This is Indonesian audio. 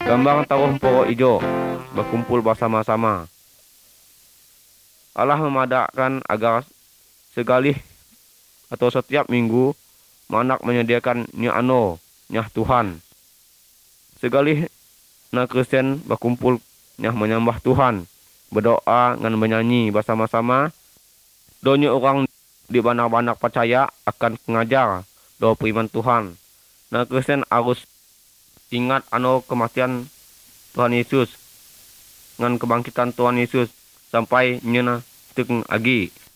Gambang taruh poro ijo, berkumpul bersama-sama. Allah memadakkan agar segalih atau setiap minggu manak menyediakan nyah Tuhan. Segalih na Kristen berkumpul nyah menyembah Tuhan, berdoa ngan menyanyi bersama-sama. Donya orang di banak-banak percaya akan pengajar do firman Tuhan. Na Kristen harus ingat kematian Tuhan Yesus ngan kebangkitan Tuhan Yesus sampai nyena teng agi.